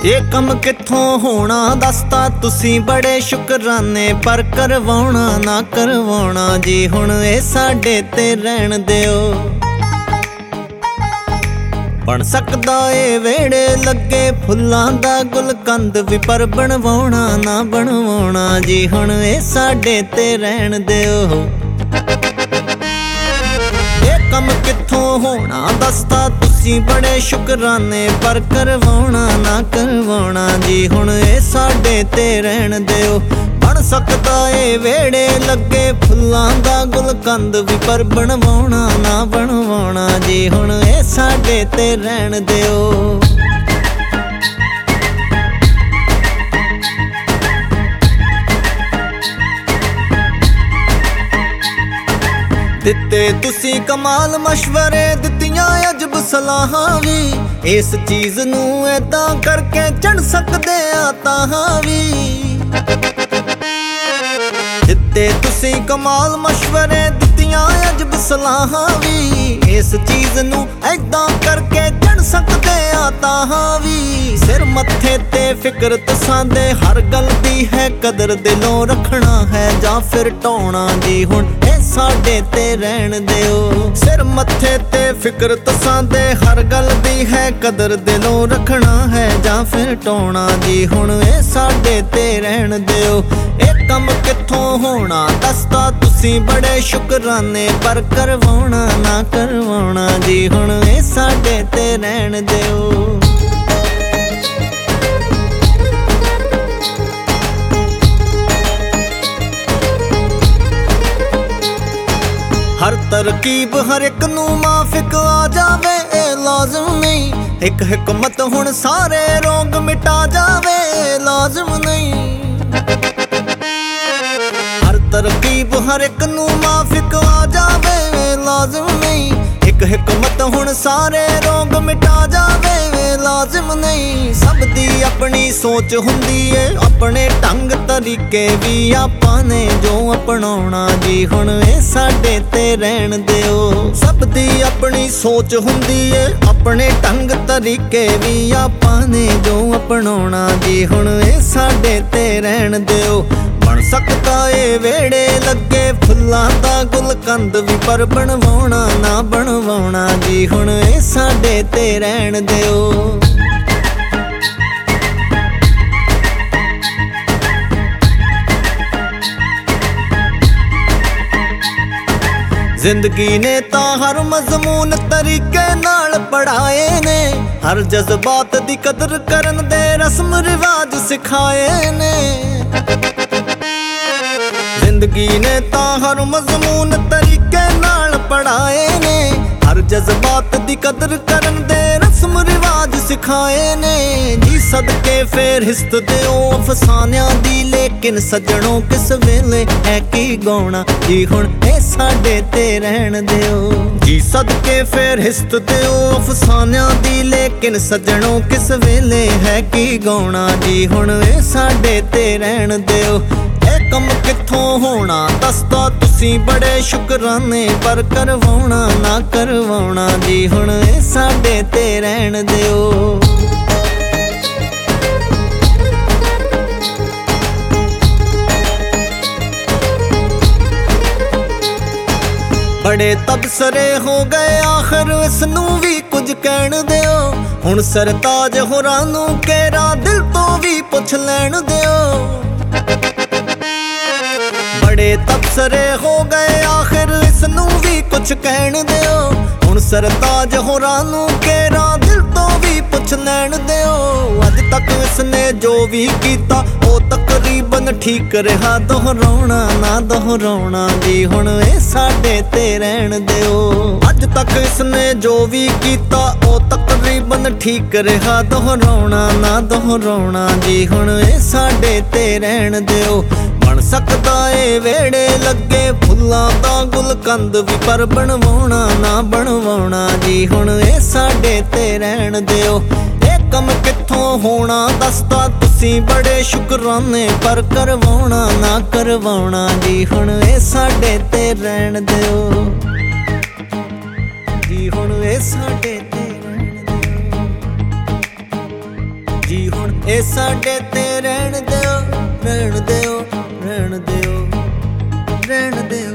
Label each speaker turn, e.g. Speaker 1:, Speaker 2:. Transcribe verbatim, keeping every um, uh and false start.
Speaker 1: ਇਹ ਕੰਮ ਕਿੱਥੋਂ ਹੋਣਾ ਦੱਸਤਾ ਤੁਸੀਂ ਬੜੇ ਸ਼ੁਕਰਾਨੇ, ਪਰ ਕਰਵਾਉਣਾ ਨਾ ਕਰਵਾਉਣਾ ਜੀ ਹੁਣ ਇਹ ਸਾਡੇ ਤੇ ਰਹਿਣ ਦਿਓ। ਬਣ ਸਕਦਾ ਏ ਵੇੜੇ ਲੱਗੇ ਫੁੱਲਾਂ ਦਾ ਗੁਲਕੰਦ ਵੀ, ਪਰ ਬਣਵਾਉਣਾ ਨਾ ਬਣਵਾਉਣਾ ਜੀ ਹੁਣ ਇਹ ਸਾਡੇ ਤੇ ਰਹਿਣ ਦਿਓ। ਇਹ ਕੰਮ ਕਿੱਥੋਂ ਹੋਣਾ ਦੱਸਤਾ ਤੁਸੀਂ ਬੜੇ ਸ਼ੁਕਰਾਨੇ, ਪਰ ਕਰਵਾਉਣਾ ਨਾ ਕਰਵਾਉਣਾ ਜੀ ਹੁਣ ਇਹ ਸਾਡੇ ਤੇ ਰਹਿਣ ਦਿਓ। ਬਣ ਸਕਦਾ ਏ ਵੇੜੇ ਲੱਗੇ ਫੁੱਲਾਂ ਦਾ ਗੁਲਕੰਦ ਵੀ, ਪਰ ਬਣਵਾਉਣਾ ਨਾ ਬਣਵਾਉਣਾ ਜੀ ਹੁਣ ਇਹ ਸਾਡੇ ਤੇ ਰਹਿਣ ਦਿਓ। ਦਿੱਤੇ ਤੁਸੀਂ ਕਮਾਲ ਮਸ਼ਵਰੇ, ਦਿੱਤੀਆਂ ਅਜਬ ਸਲਾਹਾਂ ਵੀ, ਇਸ ਚੀਜ਼ ਨੂੰ ਏਦਾਂ ਕਰਕੇ ਚੜ ਸਕਦੇ ਆ ਤਾਹਾਂ ਵੀ। ਦਿੱਤੇ ਤੁਸੀਂ ਕਮਾਲ ਮਸ਼ਵਰੇ, ਦਿੱਤੀਆਂ ਅਜਬ ਸਲਾਹਾਂ ਵੀ, ਇਸ ਚੀਜ਼ ਨੂੰ ਏਦਾਂ ਕਰਕੇ ਚੜ ਸਕਦੇ ਆ ਤਾਹਾਂ ਵੀ। ਸਿਰ ਮੱਥੇ ਤੇ ਫਿਕਰ ਤਸਾਂਦੇ, ਹਰ ਗੱਲ ਦੀ ਹੈ ਕਦਰ, ਦਿਲੋਂ ਰੱਖਣਾ ਹੈ ਜਾਂ ਫਿਰ ਢਾਉਣਾ ਜੀ ਹੁਣ ਇਹ ਸਾਡੇ ਤੇ ਰਹਿਣ ਦਿਓ। ਸਿਰ ਮੱਥੇ ਤੇ ਫਿਕਰ ਤਸਾਂਦੇ, ਹਰ ਗੱਲ ਦੀ ਹੈ ਕਦਰ, ਦਿਲੋਂ ਰੱਖਣਾ ਹੈ ਜਾਂ ਫਿਰ ਢਾਉਣਾ ਜੀ ਹੁਣ ਇਹ ਸਾਡੇ ਤੇ ਰਹਿਣ ਦਿਓ। ਇਹ ਕੰਮ ਕਿੱਥੋਂ ਹੋਣਾ ਦੱਸਤਾ ਤੁਸੀਂ ਬੜੇ ਸ਼ੁਕਰਾਨੇ, ਪਰ ਕਰਵਾਉਣਾ ਨਾ ਕਰਵਾਉਣਾ ਜੀ ਹੁਣ ਇਹ ਸਾਡੇ ਤੇ ਰਹਿਣ ਦਿਓ। ਹਰ ਤਰਕੀਬ ਹਰ ਇੱਕ ਨੂੰ ਮਾਫਿਕ ਆ ਜਾਵੇ ਇਹ ਲਾਜ਼ਮ ਨਹੀਂ, ਇੱਕ ਹਕਮਤ ਹੁਣ ਸਾਰੇ ਰੋਗ ਮਿਟਾ ਜਾਵੇ ਲਾਜ਼ਮ ਨਹੀਂ। ਹਰ ਤਰਕੀਬ ਹਰ ਇੱਕ ਨੂੰ ਮਾਫਿਕ ਆ ਜਾਵੇ ਲਾਜ਼ਮ ਨਹੀਂ, ਇੱਕ ਹਕਮਤ ਹੁਣ ਸਾਰੇ ਰੋਗ ਮਿਟਾ ਜਾਵੇ ਲਾਜ਼ਮ ਨਹੀਂ। ਸਭ ਦੀ ਆਪਣੀ ਸੋਚ ਹੁੰਦੀ ਏ, ਆਪਣੇ ਢੰਗ ਤਰੀਕੇ ਵੀ ਆਪਾਂ ਨੇ ਜੋ ਅਪਣਾਉਣਾ ਜੀ ਹੁਣ ਇਹ ਸਾਡੇ ਤੇ ਰਹਿਣ ਦਿਓ। ਸਭ ਦੀ ਆਪਣੀ ਸੋਚ ਹੁੰਦੀ ਏ, ਆਪਣੇ ਢੰਗ ਤਰੀਕੇ ਵੀ ਆਪਾਂ ਨੇ ਜੋ ਅਪਣਾਉਣਾ ਜੀ ਹੁਣ ਇਹ ਸਾਡੇ ਤੇ ਰਹਿਣ ਦਿਓ। ਬਣ ਸਕਦਾ ਏ ਵੇੜੇ ਲੱਗੇ ਫੁੱਲਾਂ ਦਾ ਗੁਲਕੰਦ ਵੀ, ਪਰ ਬਣਵਾਉਣਾ ਨਾ ਬਣਵਾਉਣਾ ਜੀ ਹੁਣ ਇਹ ਸਾਡੇ ਤੇ ਰਹਿਣ ਦਿਓ। ਜ਼ਿੰਦਗੀ ਨੇ ਤਾਂ ਹਰ ਮਜ਼ਮੂਨ ਤਰੀਕੇ ਨਾਲ ਪੜ੍ਹਾਏ ਨੇ, ਹਰ ਜਜ਼ਬਾਤ ਦੀ ਕਦਰ ਕਰਨ ਦੇ ਰਸਮ ਰਿਵਾਜ ਸਿਖਾਏ ਨੇ। ਜ਼ਿੰਦਗੀ ਨੇ ਤਾਂ ਹਰ ਮਜ਼ਮੂਨ ਤਰੀਕੇ ਨਾਲ ਪੜ੍ਹਾਏ ਨੇ, ਹਰ ਜਜ਼ਬਾਤ ਦੀ ਕਦਰ ਕਰਨ ਦੇ ਰਸਮ ਰਿਵਾਜ ਸਿਖਾਏ ਨੇ। ਜੀ ਸਦਕੇ ਫੇਰ ਹਿਸਤ ਦਿਓ ਅਫਸਾਨਿਆਂ ਦੀ, ਲੇਕਿਨ ਸੱਜਣੋਂ ਕਿਸ ਵੇਲੇ ਹੈ ਕੀ ਗਾਉਣਾ ਜੀ ਹੁਣ ਇਹ ਸਾਡੇ ਤੇ ਰਹਿਣ ਦਿਓ। ਜੀ ਸਦਕੇ ਫੇਰ ਹਿਸਤ ਦਿਓ ਅਫਸਾਨਿਆਂ ਦੀ, ਲੇਕਿਨ ਸੱਜਣੋਂ ਕਿਸ ਵੇਲੇ ਹੈ ਕੀ ਗਾਉਣਾ ਜੀ ਹੁਣ ਇਹ ਸਾਡੇ ਤੇ ਰਹਿਣ ਦਿਓ। ਇਹ ਕੰਮ ਕਿੱਥੋਂ ਹੋਣਾ ਦੱਸਦਾ ਤੁਸੀਂ ਬੜੇ ਸ਼ੁਕਰਾਨੇ, ਪਰ ਕਰਵਾਉਣਾ ਨਾ ਕਰਵਾਉਣਾ ਜੀ ਹੁਣ ਇਹ ਸਾਡੇ ਤੇ ਰਹਿਣ ਦਿਓ। ਬੜੇ ਤਬਸਰੇ ਹੋ ਗਏ ਆਖਰ ਇਸ ਨੂੰ ਵੀ ਕੁਝ ਕਹਿਣ ਦਿਓ, ਹੁਣ ਸਰਤਾਜ ਹੋਰਾਂ ਨੂੰ ਕੇਰਾ ਦਿਲ ਤੋਂ ਵੀ ਪੁੱਛ ਲੈਣ ਦਿਓ। ਬੜੇ ਤਬਸਰੇ ਹੋ ਗਏ ਆਖਿਰ ਇਸ ਨੂੰ ਵੀ ਕੁਝ ਕਹਿਣ ਦਿਓ, ਹੁਣ ਸਰਤਾਜ ਹੋਰਾਂ ਨੂੰ ਕੇਰਾ ਦਿਲ ਤੋਂ ਵੀ ਪੁੱਛ ਲੈਣ ਦਿਓ। ਅੱਜ ਤੱਕ ਇਸਨੇ ਜੋ ਵੀ ਕੀਤਾ ਉਹ ਤਕਰੀਬਨ ਠੀਕ ਰਿਹਾ, ਦੁਹਰਾਉਣਾ ਨਾ ਦੁਹਰਾਉਣਾ ਜੀ ਹੁਣ ਇਹ ਸਾਡੇ ਤੇ ਰਹਿਣ ਦਿਓ। ਅੱਜ ਤੱਕ ਇਸਨੇ ਜੋ ਵੀ ਕੀਤਾ ਉਹ ਤਕਰੀਬਨ ਠੀਕ ਰਿਹਾ, ਦੁਹਰਾਉਣਾ ਨਾ ਦੁਹਰਾਉਣਾ ਜੀ ਹੁਣ ਇਹ ਸਾਡੇ ਤੇ ਰਹਿਣ ਦਿਓ। ਬਣ ਸਕਦਾ ਏ ਵੇੜੇ ਲੱਗੇ ਫੁੱਲਾਂ ਦਾ ਗੁਲਕੰਦ ਵੀ, ਪਰ ਬਣਵਾਉਣਾ ਨਾ ਬਣਵਾਉਣਾ ਜੀ ਹੁਣ ਇਹ ਸਾਡੇ ਤੇ ਰਹਿਣ ਦਿਓ। ਇਹ ਕੰਮ ਕਿੱਥੋਂ ਹੋਣਾ ਦੱਸਦਾ ਤੁਸੀਂ ਬੜੇ ਸ਼ੁਕਰਾਨੇ, ਪਰ ਕਰਵਾਉਣਾ ਨਾ ਕਰਵਾਉਣਾ ਜੀ ਹੁਣ ਇਹ ਸਾਡੇ ਤੇ ਰਹਿਣ ਦਿਓ ਜੀ ਹੁਣ ਇਹ ਸਾਡੇ ਤੇ ਰਹਿਣ ਦਿਓ ਜੀ ਹੁਣ ਇਹ ਸਾਡੇ ਤੇ ਰਹਿਣ ਦਿਓ, ਰਹਿਣ ਦਿਓ, ਰਹਿਣ ਦਿਓ, ਰਹਿਣ ਦਿਓ।